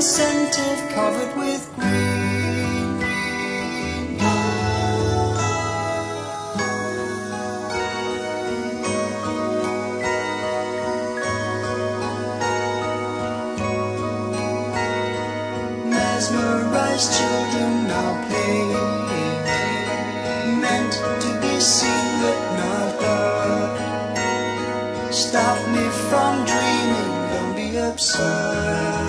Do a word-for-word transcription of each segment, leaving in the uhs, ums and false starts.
incentive covered with green. Mesmerized children now playing, meant to be seen but not heard. Stop me from dreaming, don't be absurd.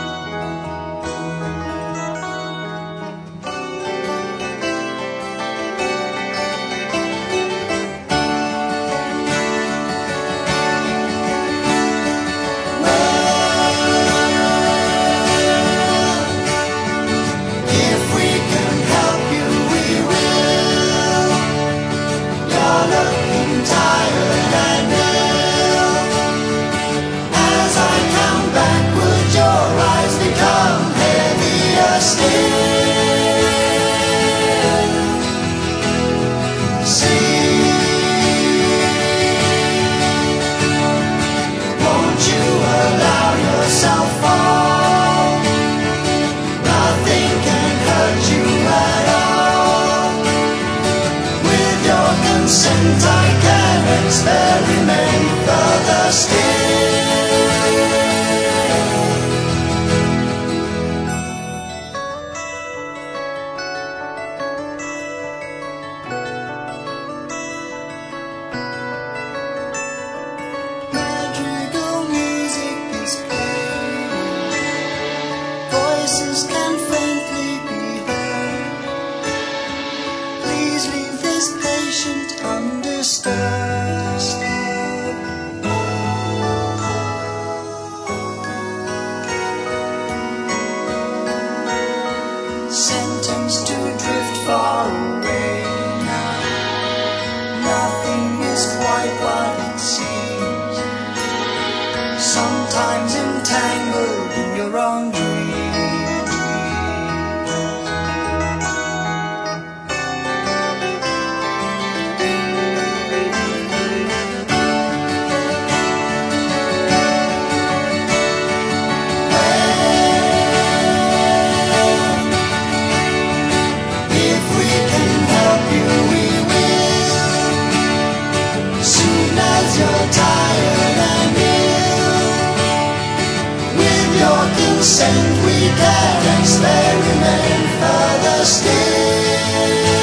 Consent, I can experiment further still. Madrigal music is playing, voices can faintly be heard. Please leave this patient undisturbed. Sentenced to drift far away now. Nothing is quite what it seems. Sometimes entangled in your own dreams. Consent, we can experiment further still.